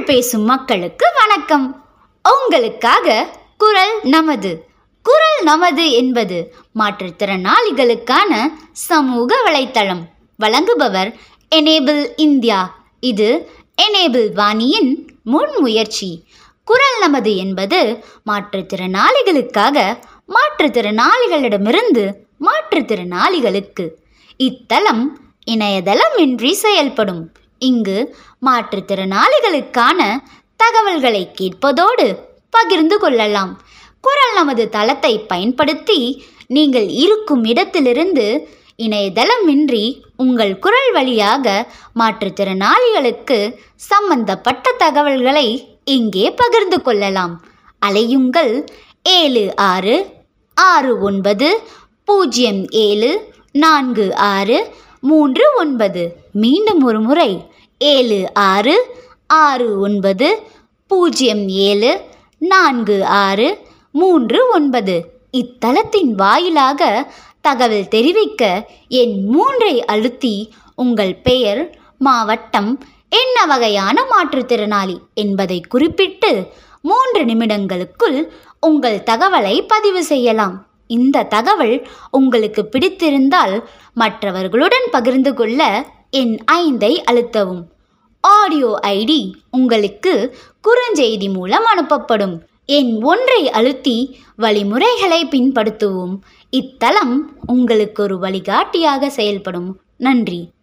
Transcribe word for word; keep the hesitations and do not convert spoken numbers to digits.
பேசும் மக்களுக்கு வணக்கம். உங்களுக்காக குரல் நமது. குரல் நமது என்பது மாற்றுத்திறனாளிகளுக்கான சமூக வலைத்தளம். வழங்குபவர் எனேபிள் இந்தியா. இது எனேபிள் வாணியின் முன்முயற்சி. குரல் நமது என்பது மாற்றுத்திறனாளிகளுக்காக மாற்றுத்திறனாளிகளிடமிருந்து மாற்றுத்திறனாளிகளுக்கு. இத்தளம் இணையதளமின்றி செயல்படும். இங்கு மாற்றுத்திறனாளிகளுக்கான தகவல்களை கேட்பதோடு பகிர்ந்து கொள்ளலாம். குரல் நமது தளத்தை பயன்படுத்தி நீங்கள் இருக்கும் இடத்திலிருந்து இணையதளமின்றி உங்கள் குரல் வழியாக மாற்றுத்திறனாளிகளுக்கு சம்பந்தப்பட்ட தகவல்களை இங்கே பகிர்ந்து கொள்ளலாம். அலையுங்கள் ஏழு ஆறு ஆறு ஒன்பது பூஜ்ஜியம் ஏழு நான்கு ஆறு மூன்று ஒன்பது. மீண்டும் ஒரு முறை ஏழு ஆறு ஆறு ஒன்பது பூஜ்ஜியம் ஏழு நான்கு ஆறு மூன்று ஒன்பது. இத்தளத்தின் வாயிலாக தகவல் தெரிவிக்க எண் மூன்றை அழுத்தி உங்கள் பெயர், மாவட்டம், என்ன வகையான மாற்றுத்திறனாளி என்பதை குறிப்பிட்டு மூன்று நிமிடங்களுக்குள் உங்கள் தகவலை பதிவு செய்யலாம். இந்த தகவல் உங்களுக்கு பிடித்திருந்தால் மற்றவர்களுடன் பகிர்ந்து கொள்ள எண் ஐந்தை அழுத்தவும். ஆடியோ ஐடி உங்களுக்கு குறுஞ்செய்தி மூலம் அனுப்பப்படும். எண் ஒன்றை அழுத்தி வழிமுறைகளை பின்படுத்தவும். இத்தளம் உங்களுக்கு ஒரு வழிகாட்டியாக செயல்படும். நன்றி.